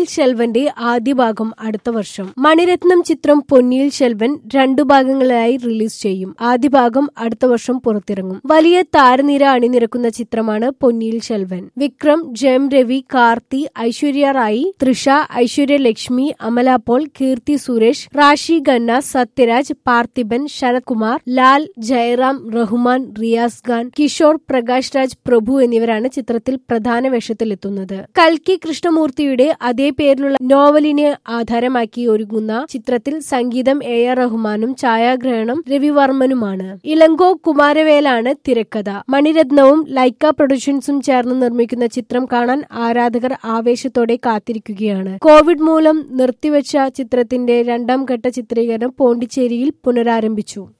ശെൽവന്റെ ആദ്യ ഭാഗം അടുത്ത വർഷം. മണിരത്നം ചിത്രം പൊന്നിയിൽ ശെൽവൻ 2 ഭാഗങ്ങളായി റിലീസ് ചെയ്യും. ആദ്യ ഭാഗം അടുത്ത വർഷം പുറത്തിറങ്ങും. വലിയ താരനിര അണിനിരക്കുന്ന ചിത്രമാണ് പൊന്നിയിൽ ശെൽവൻ. വിക്രം, ജയം രവി, കാർത്തി, ഐശ്വര്യ റായി, തൃഷ, ഐശ്വര്യ ലക്ഷ്മി, അമല പോൾ, കീർത്തി സുരേഷ്, റാഷി ഖന്ന, സത്യരാജ്, പാർത്ഥിബൻ, ശരത് കുമാർ, ലാൽ, ജയറാം, റഹ്മാൻ, റിയാസ് ഖാൻ, കിഷോർ, പ്രകാശ് രാജ്, പ്രഭു എന്നിവരാണ് ചിത്രത്തിൽ പ്രധാന വേഷത്തിലെത്തുന്നത്. കൽക്കി കൃഷ്ണമൂർത്തിയുടെ അതേ പേരിലുള്ള നോവലിനെ ആധാരമാക്കി ഒരുങ്ങുന്ന ചിത്രത്തിൽ സംഗീതം AR റഹ്മാനും ഛായാഗ്രഹണം രവിവർമ്മനുമാണ്. ഇളങ്കോ കുമാരവേലാണ് തിരക്കഥ. മണിരത്നവും ലൈക്ക പ്രൊഡക്ഷൻസും ചേർന്ന് നിർമ്മിക്കുന്ന ചിത്രം കാണാൻ ആരാധകർ ആവേശത്തോടെ കാത്തിരിക്കുകയാണ്. കോവിഡ് മൂലം നിർത്തിവെച്ച ചിത്രത്തിന്റെ 2ാം ഘട്ട ചിത്രീകരണം പോണ്ടിച്ചേരിയിൽ പുനരാരംഭിച്ചു.